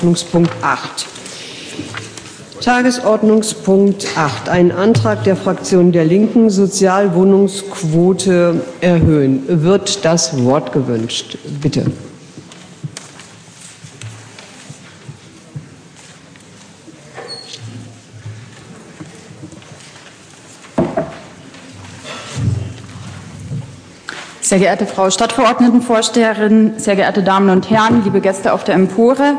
Tagesordnungspunkt 8. Tagesordnungspunkt 8. Ein Antrag der Fraktion der Linken, Sozialwohnungsquote erhöhen. Wird das Wort gewünscht? Bitte. Sehr geehrte Frau Stadtverordnetenvorsteherin, sehr geehrte Damen und Herren, liebe Gäste auf der Empore.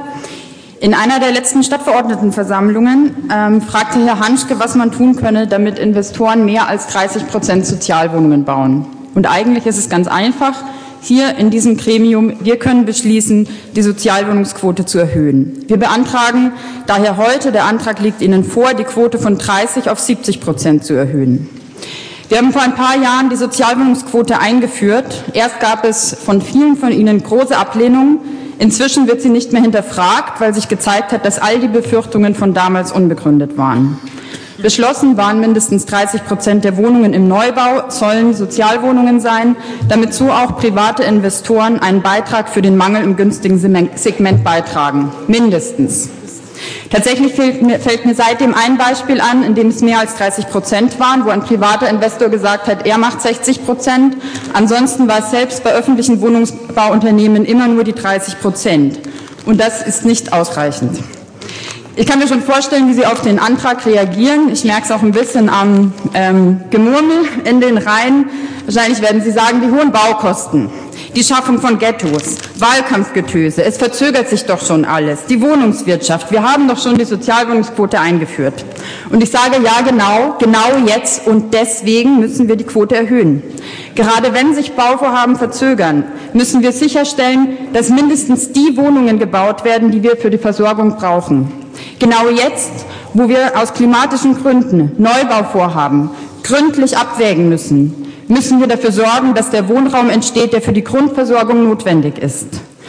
In einer der letzten Stadtverordnetenversammlungen fragte Herr Hanschke, was man tun könne, damit Investoren mehr als 30% Sozialwohnungen bauen. Und eigentlich ist es ganz einfach. Hier in diesem Gremium, wir können beschließen, die Sozialwohnungsquote zu erhöhen. Wir beantragen daher heute, der Antrag liegt Ihnen vor, die Quote von 30 auf 70% zu erhöhen. Wir haben vor ein paar Jahren die Sozialwohnungsquote eingeführt. Erst gab es von vielen von Ihnen große Ablehnung. Inzwischen wird sie nicht mehr hinterfragt, weil sich gezeigt hat, dass all die Befürchtungen von damals unbegründet waren. Beschlossen waren mindestens 30% der Wohnungen im Neubau sollen Sozialwohnungen sein, damit so auch private Investoren einen Beitrag für den Mangel im günstigen Segment beitragen. Mindestens. Tatsächlich fällt mir seitdem ein Beispiel an, in dem es mehr als 30% waren, wo ein privater Investor gesagt hat, er macht 60%. Ansonsten war es selbst bei öffentlichen Wohnungsbauunternehmen immer nur die 30%. Und das ist nicht ausreichend. Ich kann mir schon vorstellen, wie Sie auf den Antrag reagieren. Ich merke es auch ein bisschen am Gemurmel in den Reihen. Wahrscheinlich werden Sie sagen, die hohen Baukosten, die Schaffung von Ghettos, Wahlkampfgetöse, es verzögert sich doch schon alles, die Wohnungswirtschaft, wir haben doch schon die Sozialwohnungsquote eingeführt. Und ich sage, ja genau jetzt und deswegen müssen wir die Quote erhöhen. Gerade wenn sich Bauvorhaben verzögern, müssen wir sicherstellen, dass mindestens die Wohnungen gebaut werden, die wir für die Versorgung brauchen. Genau jetzt, wo wir aus klimatischen Gründen Neubauvorhaben gründlich abwägen müssen wir dafür sorgen, dass der Wohnraum entsteht, der für die Grundversorgung notwendig ist.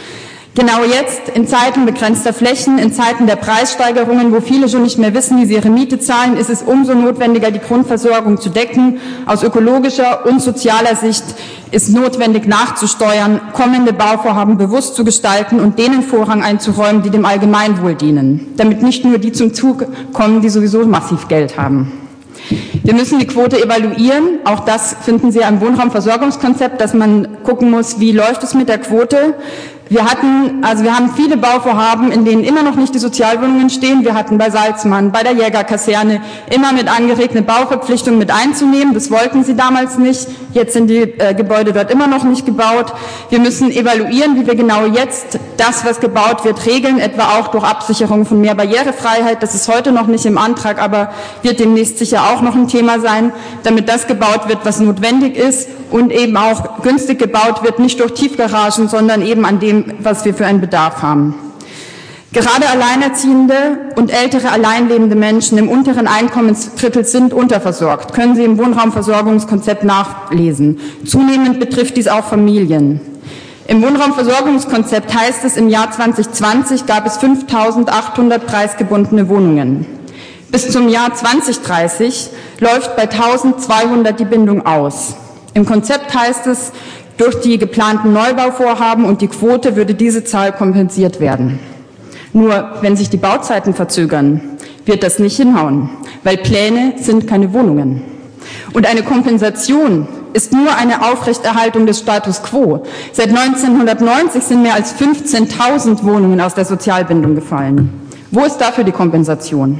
Genau jetzt, in Zeiten begrenzter Flächen, in Zeiten der Preissteigerungen, wo viele schon nicht mehr wissen, wie sie ihre Miete zahlen, ist es umso notwendiger, die Grundversorgung zu decken. Aus ökologischer und sozialer Sicht ist notwendig nachzusteuern, kommende Bauvorhaben bewusst zu gestalten und denen Vorrang einzuräumen, die dem Allgemeinwohl dienen, damit nicht nur die zum Zug kommen, die sowieso massiv Geld haben. Wir müssen die Quote evaluieren. Auch das finden Sie am Wohnraumversorgungskonzept, dass man gucken muss, wie läuft es mit der Quote. Wir haben viele Bauvorhaben, in denen immer noch nicht die Sozialwohnungen stehen. Wir hatten bei Salzmann, bei der Jägerkaserne immer mit angeregt, eine Bauverpflichtung mit einzunehmen. Das wollten sie damals nicht. Jetzt sind die Gebäude dort immer noch nicht gebaut. Wir müssen evaluieren, wie wir genau jetzt das, was gebaut wird, regeln, etwa auch durch Absicherung von mehr Barrierefreiheit. Das ist heute noch nicht im Antrag, aber wird demnächst sicher auch noch ein Thema sein, damit das gebaut wird, was notwendig ist und eben auch günstig gebaut wird, nicht durch Tiefgaragen, sondern eben an dem, was wir für einen Bedarf haben. Gerade alleinerziehende und ältere alleinlebende Menschen im unteren Einkommensdrittel sind unterversorgt, können Sie im Wohnraumversorgungskonzept nachlesen. Zunehmend betrifft dies auch Familien. Im Wohnraumversorgungskonzept heißt es, im Jahr 2020 gab es 5.800 preisgebundene Wohnungen. Bis zum Jahr 2030 läuft bei 1.200 die Bindung aus. Im Konzept heißt es, durch die geplanten Neubauvorhaben und die Quote würde diese Zahl kompensiert werden. Nur wenn sich die Bauzeiten verzögern, wird das nicht hinhauen, weil Pläne sind keine Wohnungen. Und eine Kompensation ist nur eine Aufrechterhaltung des Status quo. Seit 1990 sind mehr als 15.000 Wohnungen aus der Sozialbindung gefallen. Wo ist dafür die Kompensation?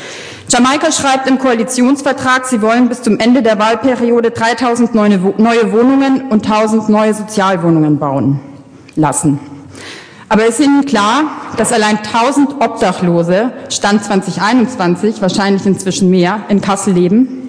Jamaika schreibt im Koalitionsvertrag, sie wollen bis zum Ende der Wahlperiode 3.000 neue Wohnungen und 1.000 neue Sozialwohnungen bauen lassen. Aber ist Ihnen klar, dass allein 1.000 Obdachlose, Stand 2021, wahrscheinlich inzwischen mehr, in Kassel leben?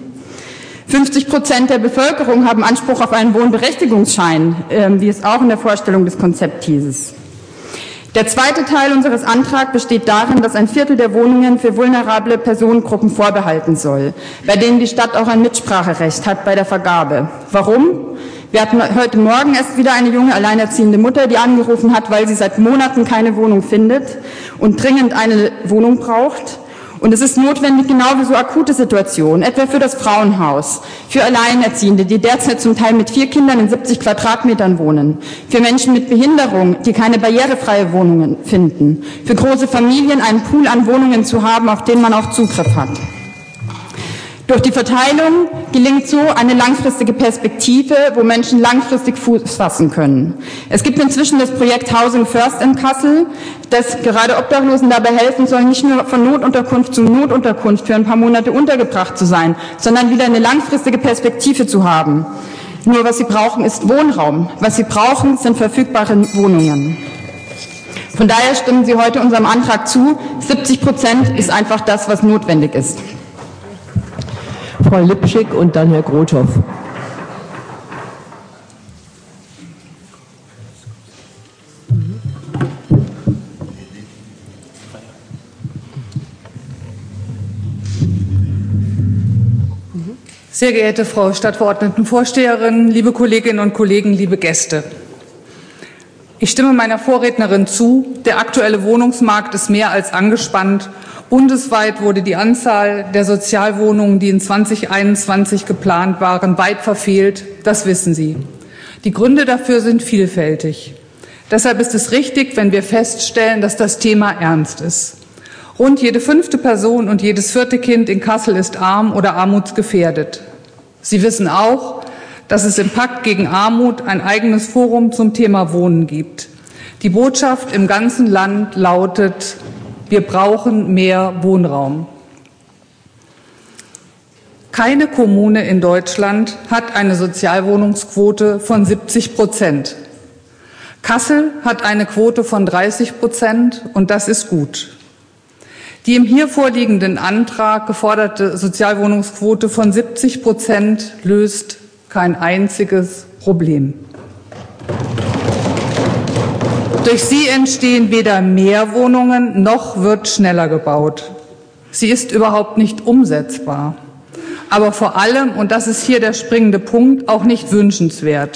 50% der Bevölkerung haben Anspruch auf einen Wohnberechtigungsschein, wie es auch in der Vorstellung des Konzepts hieß. Der zweite Teil unseres Antrags besteht darin, dass ein Viertel der Wohnungen für vulnerable Personengruppen vorbehalten soll, bei denen die Stadt auch ein Mitspracherecht hat bei der Vergabe. Warum? Wir hatten heute Morgen erst wieder eine junge alleinerziehende Mutter, die angerufen hat, weil sie seit Monaten keine Wohnung findet und dringend eine Wohnung braucht. Und es ist notwendig, genau für so akute Situationen, etwa für das Frauenhaus, für Alleinerziehende, die derzeit zum Teil mit 4 Kindern in 70 Quadratmetern wohnen, für Menschen mit Behinderung, die keine barrierefreie Wohnungen finden, für große Familien einen Pool an Wohnungen zu haben, auf den man auch Zugriff hat. Durch die Verteilung gelingt so eine langfristige Perspektive, wo Menschen langfristig Fuß fassen können. Es gibt inzwischen das Projekt Housing First in Kassel, das gerade Obdachlosen dabei helfen soll, nicht nur von Notunterkunft zu Notunterkunft für ein paar Monate untergebracht zu sein, sondern wieder eine langfristige Perspektive zu haben. Nur was sie brauchen, ist Wohnraum. Was sie brauchen, sind verfügbare Wohnungen. Von daher stimmen Sie heute unserem Antrag zu. 70% ist einfach das, was notwendig ist. Frau Lipschick und dann Herr Grothoff. Sehr geehrte Frau Stadtverordnetenvorsteherin, liebe Kolleginnen und Kollegen, liebe Gäste. Ich stimme meiner Vorrednerin zu. Der aktuelle Wohnungsmarkt ist mehr als angespannt. Bundesweit wurde die Anzahl der Sozialwohnungen, die in 2021 geplant waren, weit verfehlt. Das wissen Sie. Die Gründe dafür sind vielfältig. Deshalb ist es richtig, wenn wir feststellen, dass das Thema ernst ist. Rund jede 5. Person und jedes 4. Kind in Kassel ist arm oder armutsgefährdet. Sie wissen auch, dass es im Pakt gegen Armut ein eigenes Forum zum Thema Wohnen gibt. Die Botschaft im ganzen Land lautet: Wir brauchen mehr Wohnraum. Keine Kommune in Deutschland hat eine Sozialwohnungsquote von 70%. Kassel hat eine Quote von 30% und das ist gut. Die im hier vorliegenden Antrag geforderte Sozialwohnungsquote von 70% löst kein einziges Problem. Durch sie entstehen weder mehr Wohnungen, noch wird schneller gebaut. Sie ist überhaupt nicht umsetzbar. Aber vor allem, und das ist hier der springende Punkt, auch nicht wünschenswert.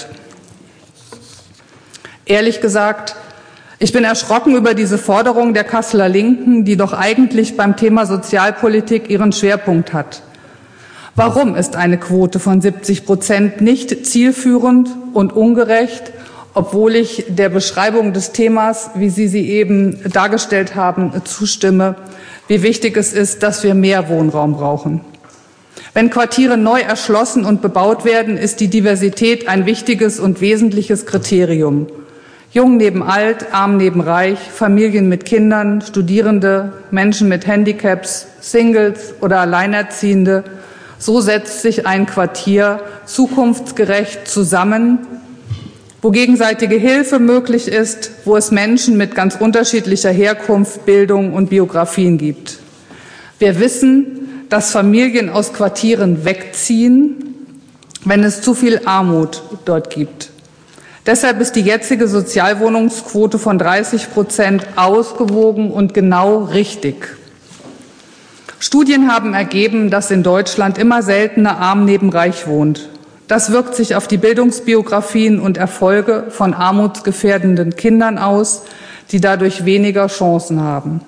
Ehrlich gesagt, ich bin erschrocken über diese Forderung der Kasseler Linken, die doch eigentlich beim Thema Sozialpolitik ihren Schwerpunkt hat. Warum ist eine Quote von 70% nicht zielführend und ungerecht, obwohl ich der Beschreibung des Themas, wie Sie sie eben dargestellt haben, zustimme, wie wichtig es ist, dass wir mehr Wohnraum brauchen. Wenn Quartiere neu erschlossen und bebaut werden, ist die Diversität ein wichtiges und wesentliches Kriterium. Jung neben alt, arm neben reich, Familien mit Kindern, Studierende, Menschen mit Handicaps, Singles oder Alleinerziehende. So setzt sich ein Quartier zukunftsgerecht zusammen, wo gegenseitige Hilfe möglich ist, wo es Menschen mit ganz unterschiedlicher Herkunft, Bildung und Biografien gibt. Wir wissen, dass Familien aus Quartieren wegziehen, wenn es zu viel Armut dort gibt. Deshalb ist die jetzige Sozialwohnungsquote von 30% ausgewogen und genau richtig. Studien haben ergeben, dass in Deutschland immer seltener arm neben reich wohnt. Das wirkt sich auf die Bildungsbiografien und Erfolge von armutsgefährdenden Kindern aus, die dadurch weniger Chancen haben.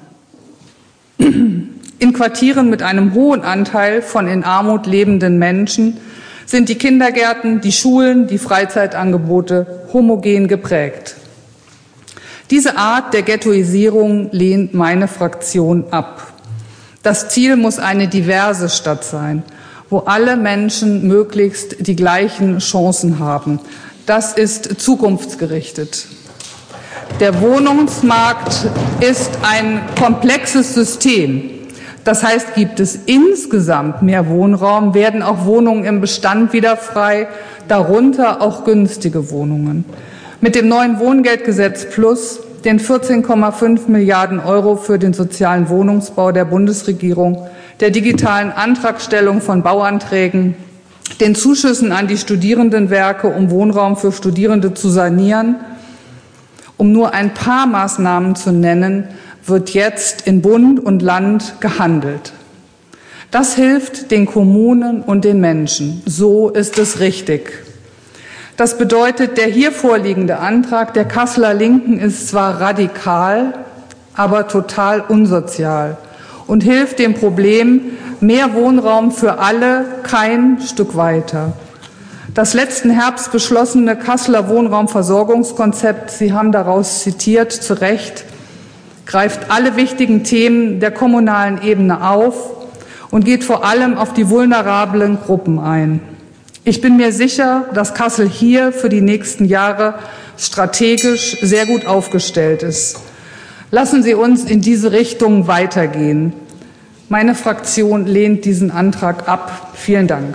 In Quartieren mit einem hohen Anteil von in Armut lebenden Menschen sind die Kindergärten, die Schulen, die Freizeitangebote homogen geprägt. Diese Art der Ghettoisierung lehnt meine Fraktion ab. Das Ziel muss eine diverse Stadt sein, wo alle Menschen möglichst die gleichen Chancen haben. Das ist zukunftsgerichtet. Der Wohnungsmarkt ist ein komplexes System. Das heißt, gibt es insgesamt mehr Wohnraum, werden auch Wohnungen im Bestand wieder frei, darunter auch günstige Wohnungen. Mit dem neuen Wohngeldgesetz Plus, den 14,5 Milliarden Euro für den sozialen Wohnungsbau der Bundesregierung, der digitalen Antragstellung von Bauanträgen, den Zuschüssen an die Studierendenwerke, um Wohnraum für Studierende zu sanieren, um nur ein paar Maßnahmen zu nennen, wird jetzt in Bund und Land gehandelt. Das hilft den Kommunen und den Menschen. So ist es richtig. Das bedeutet, der hier vorliegende Antrag der Kasseler Linken ist zwar radikal, aber total unsozial und hilft dem Problem mehr Wohnraum für alle kein Stück weiter. Das letzten Herbst beschlossene Kasseler Wohnraumversorgungskonzept, Sie haben daraus zitiert, zu Recht, greift alle wichtigen Themen der kommunalen Ebene auf und geht vor allem auf die vulnerablen Gruppen ein. Ich bin mir sicher, dass Kassel hier für die nächsten Jahre strategisch sehr gut aufgestellt ist. Lassen Sie uns in diese Richtung weitergehen. Meine Fraktion lehnt diesen Antrag ab. Vielen Dank.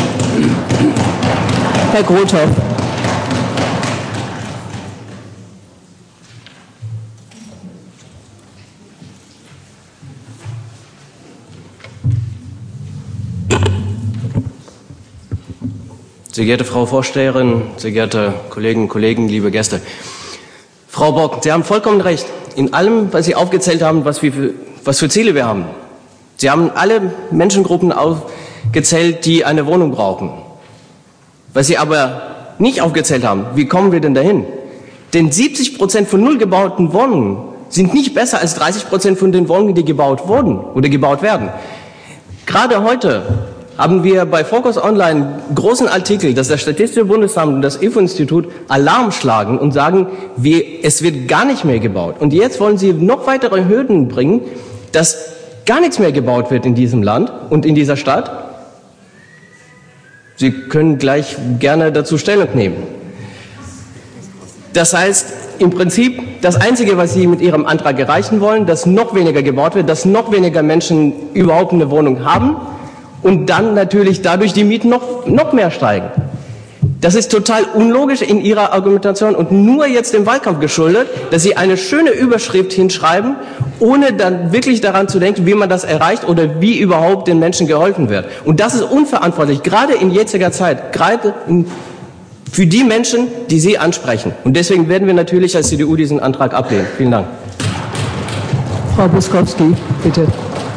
Herr Grothoff. Sehr geehrte Frau Vorsteherin, sehr geehrte Kolleginnen und Kollegen, liebe Gäste. Frau Bock, Sie haben vollkommen recht in allem, was Sie aufgezählt haben, was für Ziele wir haben. Sie haben alle Menschengruppen aufgezählt, die eine Wohnung brauchen. Was Sie aber nicht aufgezählt haben, wie kommen wir denn dahin? Denn 70% von neu gebauten Wohnungen sind nicht besser als 30% von den Wohnungen, die gebaut wurden oder gebaut werden. Gerade heute haben wir bei Focus Online einen großen Artikel, dass das Statistische Bundesamt und das IFO-Institut Alarm schlagen und sagen, es wird gar nicht mehr gebaut. Und jetzt wollen Sie noch weitere Hürden bringen, dass gar nichts mehr gebaut wird in diesem Land und in dieser Stadt. Sie können gleich gerne dazu Stellung nehmen. Das heißt, im Prinzip, das Einzige, was Sie mit Ihrem Antrag erreichen wollen, dass noch weniger gebaut wird, dass noch weniger Menschen überhaupt eine Wohnung haben, und dann natürlich dadurch die Mieten noch mehr steigen. Das ist total unlogisch in Ihrer Argumentation und nur jetzt dem Wahlkampf geschuldet, dass Sie eine schöne Überschrift hinschreiben, ohne dann wirklich daran zu denken, wie man das erreicht oder wie überhaupt den Menschen geholfen wird. Und das ist unverantwortlich, gerade in jetziger Zeit, gerade für die Menschen, die Sie ansprechen. Und deswegen werden wir natürlich als CDU diesen Antrag ablehnen. Vielen Dank. Frau Buskowski, bitte.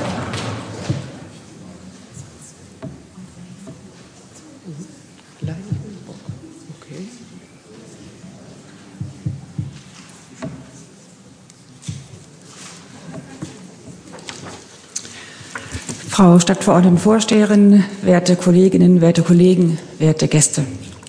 Frau Stadtverordnetenvorsteherin, werte Kolleginnen, werte Kollegen, werte Gäste.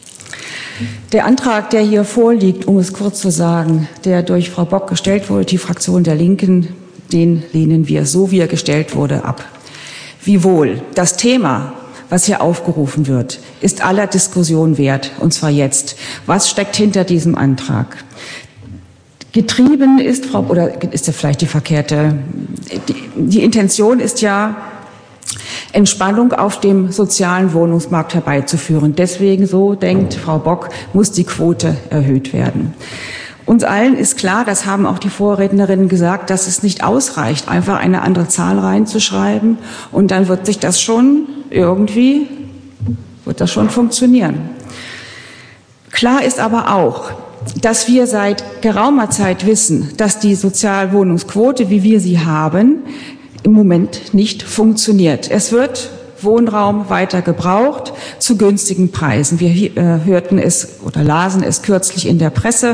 Der Antrag, der hier vorliegt, um es kurz zu sagen, der durch Frau Bock gestellt wurde, die Fraktion der Linken, den lehnen wir, so wie er gestellt wurde, ab. Wiewohl, das Thema, was hier aufgerufen wird, ist aller Diskussion wert, und zwar jetzt. Was steckt hinter diesem Antrag? Getrieben ist, oder ist ja vielleicht die verkehrte, die Intention ist ja, Entspannung auf dem sozialen Wohnungsmarkt herbeizuführen. Deswegen, so denkt Frau Bock, muss die Quote erhöht werden. Uns allen ist klar, das haben auch die Vorrednerinnen gesagt, dass es nicht ausreicht, einfach eine andere Zahl reinzuschreiben und dann wird sich das schon irgendwie, wird das schon funktionieren. Klar ist aber auch, dass wir seit geraumer Zeit wissen, dass die Sozialwohnungsquote, wie wir sie haben, im Moment nicht funktioniert. Es wird Wohnraum weiter gebraucht zu günstigen Preisen. Wir hörten es oder lasen es kürzlich in der Presse,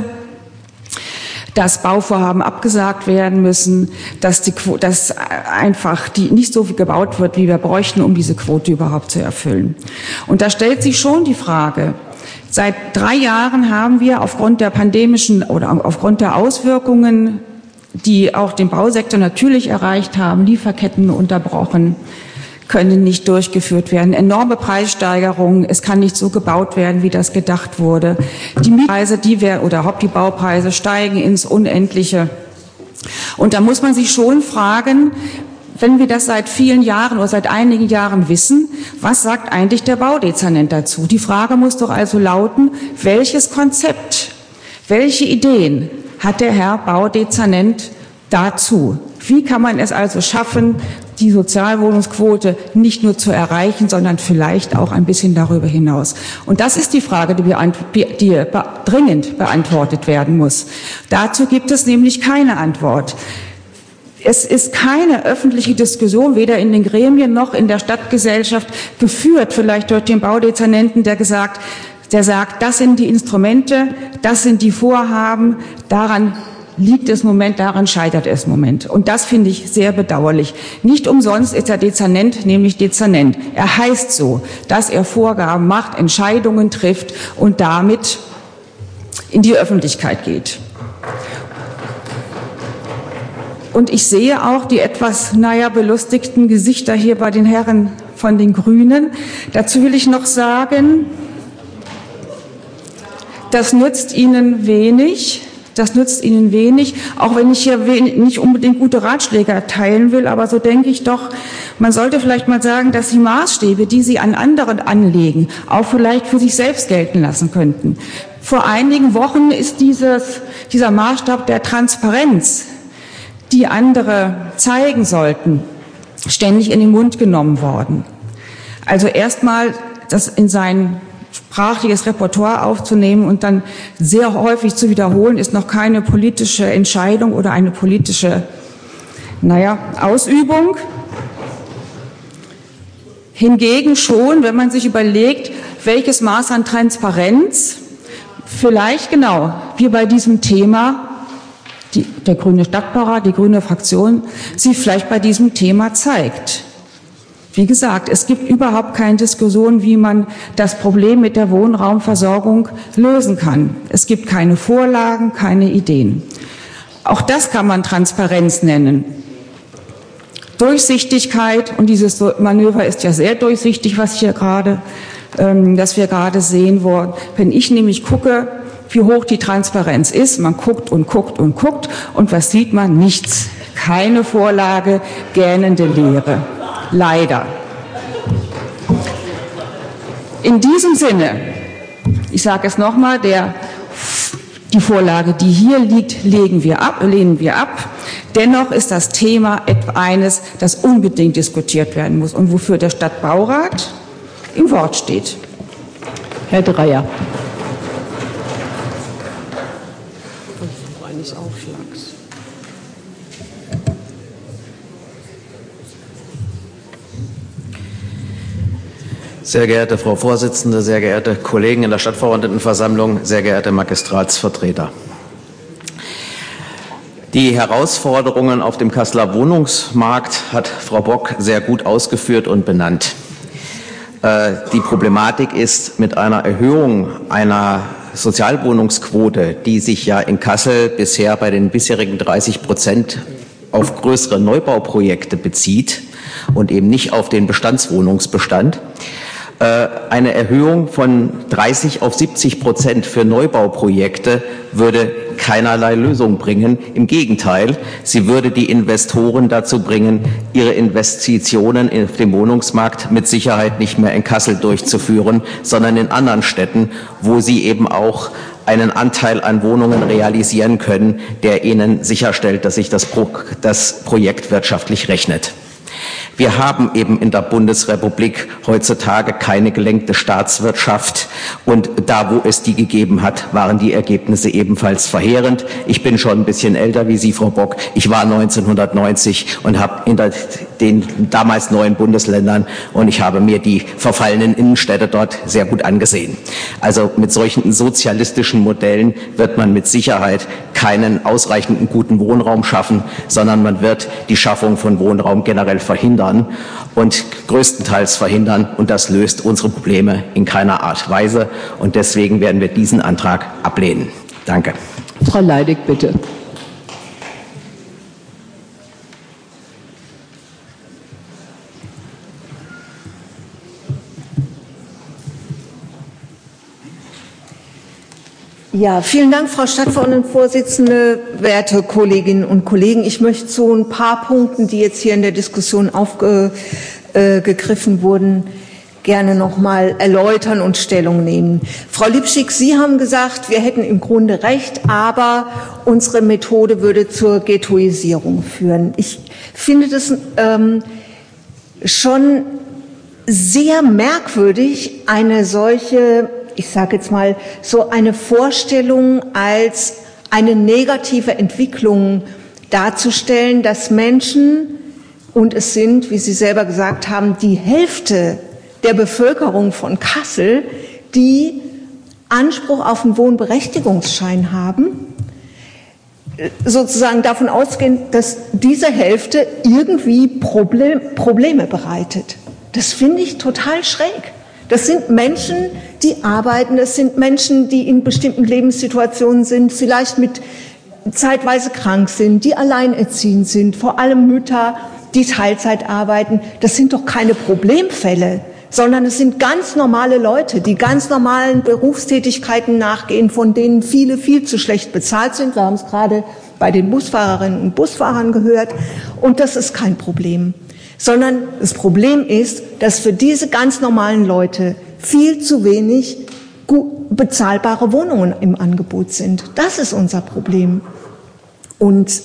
dass Bauvorhaben abgesagt werden müssen, dass einfach nicht so viel gebaut wird, wie wir bräuchten, um diese Quote überhaupt zu erfüllen. Und da stellt sich schon die Frage, seit 3 Jahren haben wir aufgrund der pandemischen oder aufgrund der Auswirkungen, die auch den Bausektor natürlich erreicht haben, Lieferketten unterbrochen, können nicht durchgeführt werden. Enorme Preissteigerungen, es kann nicht so gebaut werden, wie das gedacht wurde. Die Mietpreise, die Baupreise steigen ins Unendliche. Und da muss man sich schon fragen, wenn wir das seit vielen Jahren oder seit einigen Jahren wissen, was sagt eigentlich der Baudezernent dazu? Die Frage muss doch also lauten, welches Konzept, welche Ideen hat der Herr Baudezernent dazu? Wie kann man es also schaffen, die Sozialwohnungsquote nicht nur zu erreichen, sondern vielleicht auch ein bisschen darüber hinaus? Und das ist die Frage, die dringend beantwortet werden muss. Dazu gibt es nämlich keine Antwort. Es ist keine öffentliche Diskussion, weder in den Gremien noch in der Stadtgesellschaft geführt, vielleicht durch den Baudezernenten, der sagt, das sind die Instrumente, das sind die Vorhaben, daran liegt es im Moment, daran scheitert es im Moment. Und das finde ich sehr bedauerlich. Nicht umsonst ist er Dezernent, nämlich Dezernent. Er heißt so, dass er Vorgaben macht, Entscheidungen trifft und damit in die Öffentlichkeit geht. Und ich sehe auch die etwas, belustigten Gesichter hier bei den Herren von den Grünen. Dazu will ich noch sagen, das nützt ihnen wenig. Das nützt ihnen wenig, auch wenn ich hier nicht unbedingt gute Ratschläge erteilen will, aber so denke ich doch, man sollte vielleicht mal sagen, dass die Maßstäbe, die sie an anderen anlegen, auch vielleicht für sich selbst gelten lassen könnten. Vor einigen Wochen ist dieser Maßstab der Transparenz, die andere zeigen sollten, ständig in den Mund genommen worden. Also erstmal das in sein sprachliches Repertoire aufzunehmen und dann sehr häufig zu wiederholen, ist noch keine politische Entscheidung oder eine politische, Ausübung. Hingegen schon, wenn man sich überlegt, welches Maß an Transparenz vielleicht wie bei diesem Thema der Grüne Stadtbaurat, die grüne Fraktion, sie vielleicht bei diesem Thema zeigt. Wie gesagt, es gibt überhaupt keine Diskussion, wie man das Problem mit der Wohnraumversorgung lösen kann. Es gibt keine Vorlagen, keine Ideen. Auch das kann man Transparenz nennen. Durchsichtigkeit, und dieses Manöver ist ja sehr durchsichtig, das wir gerade sehen wollen. Wenn ich nämlich gucke, wie hoch die Transparenz ist, man guckt und guckt und guckt, und was sieht man? Nichts. Keine Vorlage, gähnende Leere. Leider. In diesem Sinne, ich sage es nochmal, die Vorlage, die hier liegt, lehnen wir ab. Dennoch ist das Thema eines, das unbedingt diskutiert werden muss und wofür der Stadtbaurat im Wort steht. Herr Dreyer. Sehr geehrte Frau Vorsitzende, sehr geehrte Kollegen in der Stadtverordnetenversammlung, sehr geehrte Magistratsvertreter. Die Herausforderungen auf dem Kasseler Wohnungsmarkt hat Frau Bock sehr gut ausgeführt und benannt. Die Problematik ist mit einer Erhöhung einer Sozialwohnungsquote, die sich ja in Kassel bisher bei den bisherigen 30% auf größere Neubauprojekte bezieht und eben nicht auf den Bestandswohnungsbestand. Eine Erhöhung von 30 auf 70% für Neubauprojekte würde keinerlei Lösung bringen. Im Gegenteil, sie würde die Investoren dazu bringen, ihre Investitionen auf dem Wohnungsmarkt mit Sicherheit nicht mehr in Kassel durchzuführen, sondern in anderen Städten, wo sie eben auch einen Anteil an Wohnungen realisieren können, der ihnen sicherstellt, dass sich das Projekt wirtschaftlich rechnet. Wir haben eben in der Bundesrepublik heutzutage keine gelenkte Staatswirtschaft, und da, wo es die gegeben hat, waren die Ergebnisse ebenfalls verheerend. Ich bin schon ein bisschen älter wie Sie, Frau Bock. Ich war 1990 und habe in den damals neuen Bundesländern, und ich habe mir die verfallenen Innenstädte dort sehr gut angesehen. Also mit solchen sozialistischen Modellen wird man mit Sicherheit keinen ausreichenden guten Wohnraum schaffen, sondern man wird die Schaffung von Wohnraum generell verhindern und größtenteils verhindern, und das löst unsere Probleme in keiner Art und Weise, und deswegen werden wir diesen Antrag ablehnen. Danke. Frau Leidig, bitte. Ja, vielen Dank, Frau Stadtverordnetenvorsitzende, werte Kolleginnen und Kollegen. Ich möchte zu ein paar Punkten, die jetzt hier in der Diskussion aufgegriffen wurden, gerne noch mal erläutern und Stellung nehmen. Frau Lipschick, Sie haben gesagt, wir hätten im Grunde recht, aber unsere Methode würde zur Ghettoisierung führen. Ich finde das schon sehr merkwürdig, eine solche, ich sage jetzt mal, so eine Vorstellung als eine negative Entwicklung darzustellen, dass Menschen, und es sind, wie Sie selber gesagt haben, die Hälfte der Bevölkerung von Kassel, die Anspruch auf einen Wohnberechtigungsschein haben, sozusagen davon ausgehen, dass diese Hälfte irgendwie Probleme bereitet. Das finde ich total schräg. Das sind Menschen, die arbeiten, das sind Menschen, die in bestimmten Lebenssituationen sind, vielleicht zeitweise krank sind, die alleinerziehend sind, vor allem Mütter, die Teilzeit arbeiten. Das sind doch keine Problemfälle, sondern es sind ganz normale Leute, die ganz normalen Berufstätigkeiten nachgehen, von denen viele viel zu schlecht bezahlt sind. Wir haben es gerade bei den Busfahrerinnen und Busfahrern gehört. Und das ist kein Problem. Sondern das Problem ist, dass für diese ganz normalen Leute viel zu wenig bezahlbare Wohnungen im Angebot sind. Das ist unser Problem. Und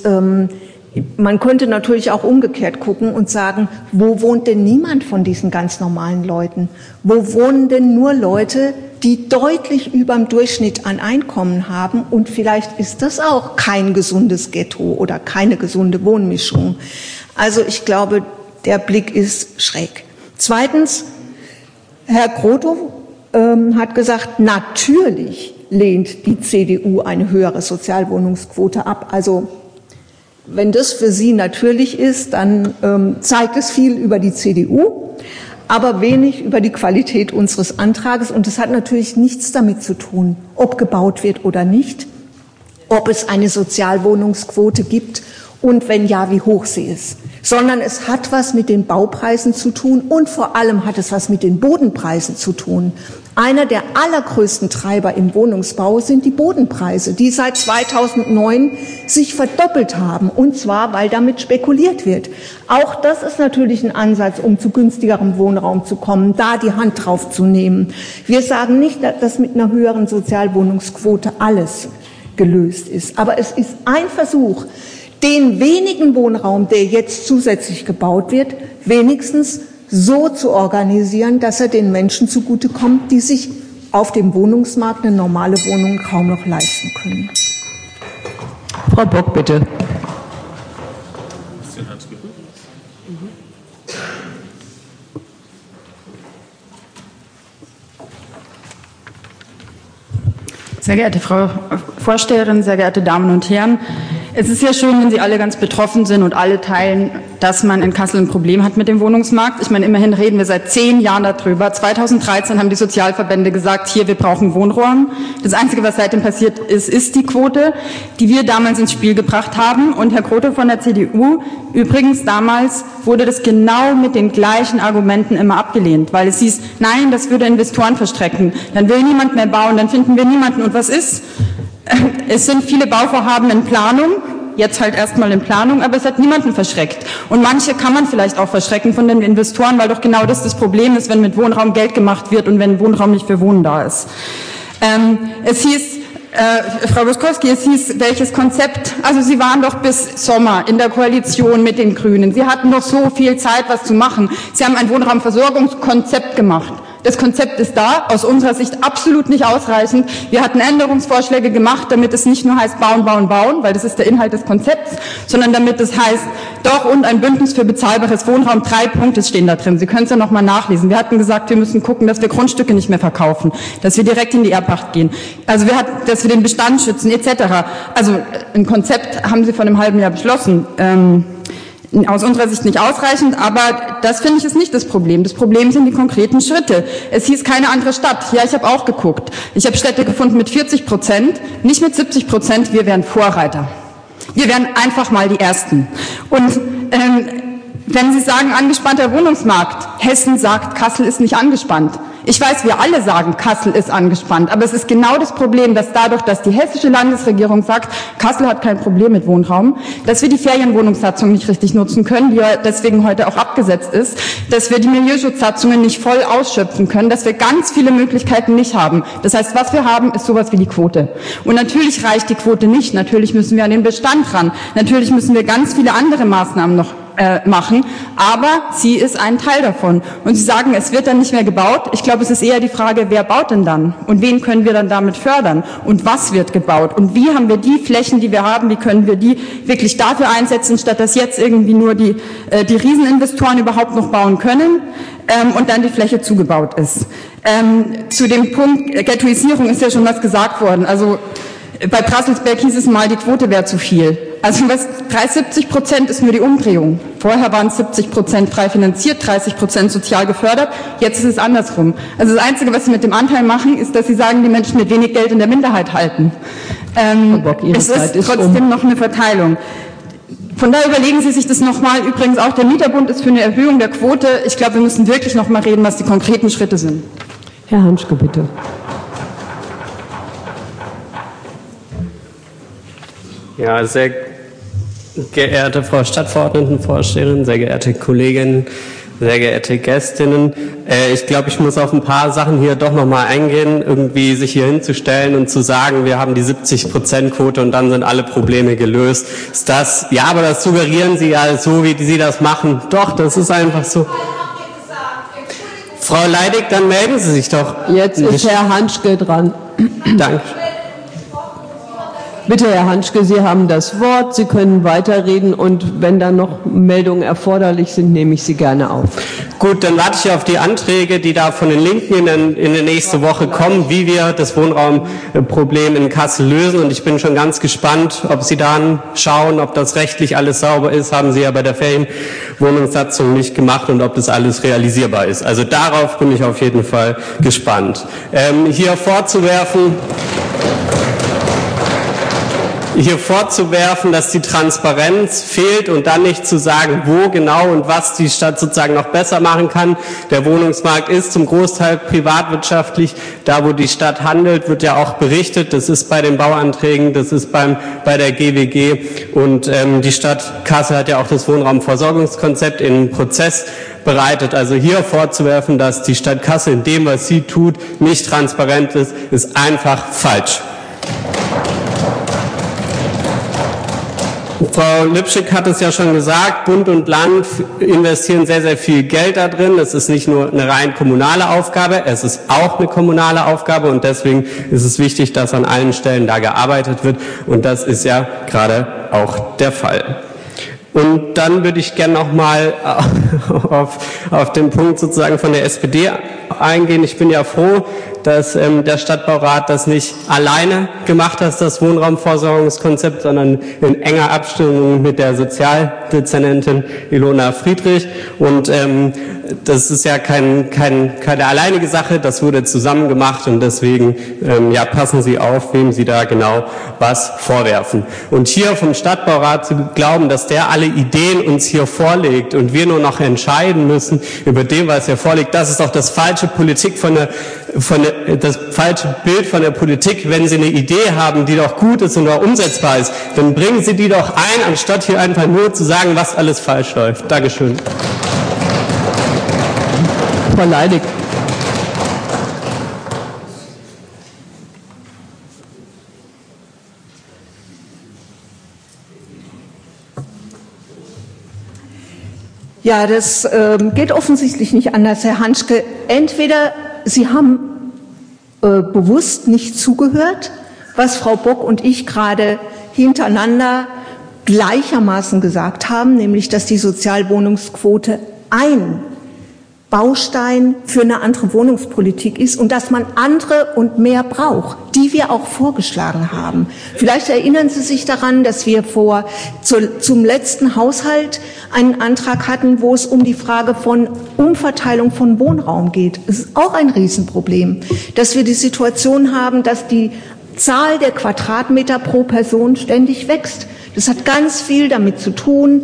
man könnte natürlich auch umgekehrt gucken und sagen, wo wohnt denn niemand von diesen ganz normalen Leuten? Wo wohnen denn nur Leute, die deutlich über dem Durchschnitt an Einkommen haben? Und vielleicht ist das auch kein gesundes Ghetto oder keine gesunde Wohnmischung. Also ich glaube, der Blick ist schräg. Zweitens, Herr Krotow hat gesagt, natürlich lehnt die CDU eine höhere Sozialwohnungsquote ab. Also wenn das für Sie natürlich ist, dann zeigt es viel über die CDU, aber wenig über die Qualität unseres Antrages. Und das hat natürlich nichts damit zu tun, ob gebaut wird oder nicht, ob es eine Sozialwohnungsquote gibt und wenn ja, wie hoch sie ist. Sondern es hat was mit den Baupreisen zu tun und vor allem hat es was mit den Bodenpreisen zu tun. Einer der allergrößten Treiber im Wohnungsbau sind die Bodenpreise, die seit 2009 sich verdoppelt haben, und zwar, weil damit spekuliert wird. Auch das ist natürlich ein Ansatz, um zu günstigerem Wohnraum zu kommen, da die Hand drauf zu nehmen. Wir sagen nicht, dass mit einer höheren Sozialwohnungsquote alles gelöst ist, aber es ist ein Versuch, den wenigen Wohnraum, der jetzt zusätzlich gebaut wird, wenigstens so zu organisieren, dass er den Menschen zugutekommt, die sich auf dem Wohnungsmarkt eine normale Wohnung kaum noch leisten können. Frau Bock, bitte. Sehr geehrte Frau Vorsteherin, sehr geehrte Damen und Herren, es ist ja schön, wenn Sie alle ganz betroffen sind und alle teilen, dass man in Kassel ein Problem hat mit dem Wohnungsmarkt. Ich meine, immerhin reden wir seit 10 Jahren darüber. 2013 haben die Sozialverbände gesagt, hier, wir brauchen Wohnraum. Das Einzige, was seitdem passiert ist, ist die Quote, die wir damals ins Spiel gebracht haben. Und Herr Krotow von der CDU, übrigens damals wurde das genau mit den gleichen Argumenten immer abgelehnt, weil es hieß, nein, das würde Investoren verstrecken. Dann will niemand mehr bauen, dann finden wir niemanden. Und was ist? Es sind viele Bauvorhaben in Planung, jetzt halt erstmal in Planung, aber es hat niemanden verschreckt. Und manche kann man vielleicht auch verschrecken von den Investoren, weil doch genau das Problem ist, wenn mit Wohnraum Geld gemacht wird und wenn Wohnraum nicht für Wohnen da ist. Es hieß, Frau Buskowski, es hieß, welches Konzept, also Sie waren doch bis Sommer in der Koalition mit den Grünen. Sie hatten doch so viel Zeit, was zu machen. Sie haben ein Wohnraumversorgungskonzept gemacht. Das Konzept ist da, aus unserer Sicht absolut nicht ausreichend. Wir hatten Änderungsvorschläge gemacht, damit es nicht nur heißt bauen, bauen, bauen, weil das ist der Inhalt des Konzepts, sondern damit es heißt, doch, und ein Bündnis für bezahlbares Wohnraum, 3 Punkte stehen da drin. Sie können es ja nochmal nachlesen. Wir hatten gesagt, wir müssen gucken, dass wir Grundstücke nicht mehr verkaufen, dass wir direkt in die Erbpacht gehen. Also dass wir den Bestand schützen, etc. Also ein Konzept haben Sie vor einem halben Jahr beschlossen. Aus unserer Sicht nicht ausreichend, aber das finde ich ist nicht das Problem. Das Problem sind die konkreten Schritte. Es hieß keine andere Stadt. Ja, ich habe auch geguckt. Ich habe Städte gefunden mit 40%, nicht mit 70%. Wir wären Vorreiter. Wir wären einfach mal die Ersten. Und wenn Sie sagen, angespannter Wohnungsmarkt, Hessen sagt, Kassel ist nicht angespannt. Ich weiß, wir alle sagen, Kassel ist angespannt, aber es ist genau das Problem, dass dadurch, dass die hessische Landesregierung sagt, Kassel hat kein Problem mit Wohnraum, dass wir die Ferienwohnungssatzung nicht richtig nutzen können, die ja deswegen heute auch abgesetzt ist, dass wir die Milieuschutzsatzungen nicht voll ausschöpfen können, dass wir ganz viele Möglichkeiten nicht haben. Das heißt, was wir haben, ist sowas wie die Quote. Und natürlich reicht die Quote nicht, natürlich müssen wir an den Bestand ran, natürlich müssen wir ganz viele andere Maßnahmen noch machen, aber sie ist ein Teil davon. Und Sie sagen, es wird dann nicht mehr gebaut. Ich glaube, es ist eher die Frage, wer baut denn dann? Und wen können wir dann damit fördern? Und was wird gebaut? Und wie haben wir die Flächen, die wir haben, wie können wir die wirklich dafür einsetzen, statt dass jetzt irgendwie nur die Rieseninvestoren überhaupt noch bauen können und dann die Fläche zugebaut ist. Zu dem Punkt Ghettoisierung ist ja schon was gesagt worden. Also Bei Brasselsberg hieß es mal, die Quote wäre zu viel. Also 70% ist nur die Umdrehung. Vorher waren es 70% frei finanziert, 30% sozial gefördert. Jetzt ist es andersrum. Also das Einzige, was Sie mit dem Anteil machen, ist, dass Sie sagen, die Menschen mit wenig Geld in der Minderheit halten. Es ist trotzdem noch eine Verteilung. Von daher überlegen Sie sich das nochmal. Übrigens auch der Mieterbund ist für eine Erhöhung der Quote. Ich glaube, wir müssen wirklich nochmal reden, was die konkreten Schritte sind. Herr Hanschke, bitte. Ja, sehr geehrte Frau Stadtverordnetenvorsteherin, sehr geehrte Kolleginnen, sehr geehrte Gästinnen. Ich glaube, ich muss auf ein paar Sachen hier doch nochmal eingehen, irgendwie sich hier hinzustellen und zu sagen, wir haben die 70%-Quote und dann sind alle Probleme gelöst. Ist das, ja, aber das suggerieren Sie ja so, wie Sie das machen. Doch, das ist einfach so. Frau Leidig, dann melden Sie sich doch. Jetzt ist Herr Hanschke dran. Danke. Bitte, Herr Hanschke, Sie haben das Wort. Sie können weiterreden und wenn dann noch Meldungen erforderlich sind, nehme ich Sie gerne auf. Gut, dann warte ich auf die Anträge, die da von den Linken in der nächsten Woche kommen, wie wir das Wohnraumproblem in Kassel lösen. Und ich bin schon ganz gespannt, ob Sie dann schauen, ob das rechtlich alles sauber ist. Haben Sie ja bei der Ferienwohnungssatzung nicht gemacht und ob das alles realisierbar ist. Also darauf bin ich auf jeden Fall gespannt. Hier vorzuwerfen, dass die Transparenz fehlt und dann nicht zu sagen, wo genau und was die Stadt sozusagen noch besser machen kann. Der Wohnungsmarkt ist zum Großteil privatwirtschaftlich. Da, wo die Stadt handelt, wird ja auch berichtet. Das ist bei den Bauanträgen, das ist bei der GWG. Und die Stadt Kassel hat ja auch das Wohnraumversorgungskonzept in Prozess bereitet. Also hier vorzuwerfen, dass die Stadt Kassel in dem, was sie tut, nicht transparent ist, ist einfach falsch. Frau Lübschick hat es ja schon gesagt, Bund und Land investieren sehr, sehr viel Geld da drin. Es ist nicht nur eine rein kommunale Aufgabe, es ist auch eine kommunale Aufgabe und deswegen ist es wichtig, dass an allen Stellen da gearbeitet wird und das ist ja gerade auch der Fall. Und dann würde ich gerne noch mal auf den Punkt sozusagen von der SPD eingehen. Ich bin ja froh, dass der Stadtbaurat das nicht alleine gemacht hat, das Wohnraumversorgungskonzept, sondern in enger Abstimmung mit der Sozialdezernentin Ilona Friedrich. Und das ist ja keine alleinige Sache, das wurde zusammen gemacht und deswegen passen Sie auf, wem Sie da genau was vorwerfen. Und hier vom Stadtbaurat zu glauben, dass der alle Ideen uns hier vorlegt und wir nur noch entscheiden müssen über dem, was hier vorliegt, das ist doch das falsche das falsche Bild von der Politik. Wenn Sie eine Idee haben, die doch gut ist und auch umsetzbar ist, dann bringen Sie die doch ein, anstatt hier einfach nur zu sagen, was alles falsch läuft. Dankeschön. Frau Leidig. Ja, das geht offensichtlich nicht anders, Herr Hanschke. Entweder Sie haben bewusst nicht zugehört, was Frau Bock und ich gerade hintereinander gleichermaßen gesagt haben, nämlich dass die Sozialwohnungsquote ein Baustein für eine andere Wohnungspolitik ist und dass man andere und mehr braucht, die wir auch vorgeschlagen haben. Vielleicht erinnern Sie sich daran, dass wir zum letzten Haushalt einen Antrag hatten, wo es um die Frage von Umverteilung von Wohnraum geht. Es ist auch ein Riesenproblem, dass wir die Situation haben, dass die Zahl der Quadratmeter pro Person ständig wächst. Das hat ganz viel damit zu tun.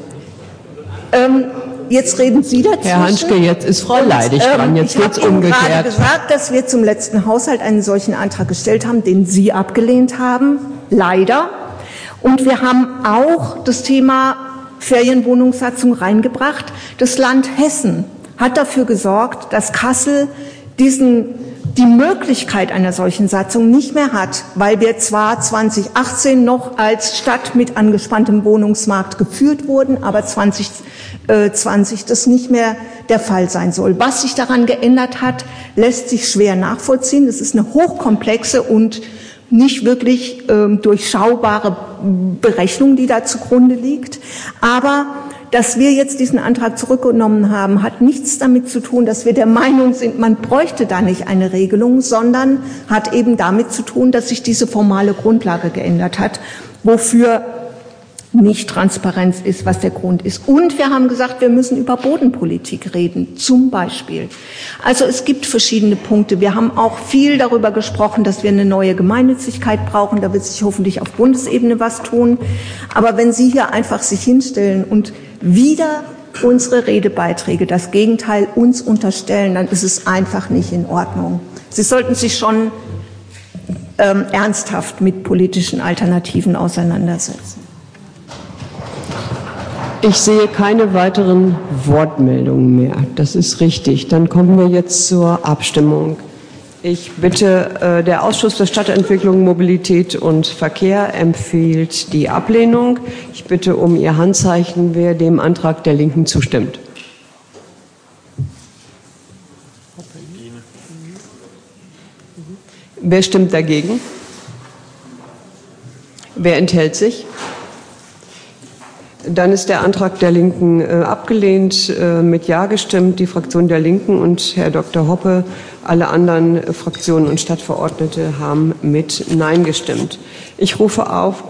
Jetzt reden Sie dazwischen. Herr Hanschke, jetzt ist Frau Leidig dran. Jetzt geht's umgekehrt. Ich habe gesagt, dass wir zum letzten Haushalt einen solchen Antrag gestellt haben, den Sie abgelehnt haben, leider. Und wir haben auch das Thema Ferienwohnungssatzung reingebracht. Das Land Hessen hat dafür gesorgt, dass Kassel die Möglichkeit einer solchen Satzung nicht mehr hat, weil wir zwar 2018 noch als Stadt mit angespanntem Wohnungsmarkt geführt wurden, aber 2020 das nicht mehr der Fall sein soll. Was sich daran geändert hat, lässt sich schwer nachvollziehen. Das ist eine hochkomplexe und nicht wirklich durchschaubare Berechnung, die da zugrunde liegt. Aber dass wir jetzt diesen Antrag zurückgenommen haben, hat nichts damit zu tun, dass wir der Meinung sind, man bräuchte da nicht eine Regelung, sondern hat eben damit zu tun, dass sich diese formale Grundlage geändert hat, wofür nicht Transparenz ist, was der Grund ist. Und wir haben gesagt, wir müssen über Bodenpolitik reden, zum Beispiel. Also es gibt verschiedene Punkte. Wir haben auch viel darüber gesprochen, dass wir eine neue Gemeinnützigkeit brauchen. Da wird sich hoffentlich auf Bundesebene was tun. Aber wenn Sie hier einfach sich hinstellen und wieder unsere Redebeiträge, das Gegenteil uns unterstellen, dann ist es einfach nicht in Ordnung. Sie sollten sich schon ernsthaft mit politischen Alternativen auseinandersetzen. Ich sehe keine weiteren Wortmeldungen mehr. Das ist richtig. Dann kommen wir jetzt zur Abstimmung. Ich bitte, der Ausschuss für Stadtentwicklung, Mobilität und Verkehr empfiehlt die Ablehnung. Ich bitte um Ihr Handzeichen, wer dem Antrag der Linken zustimmt. Wer stimmt dagegen? Wer enthält sich? Dann ist der Antrag der Linken abgelehnt, mit Ja gestimmt, die Fraktion der Linken und Herr Dr. Hoppe. Alle anderen Fraktionen und Stadtverordnete haben mit Nein gestimmt. Ich rufe auf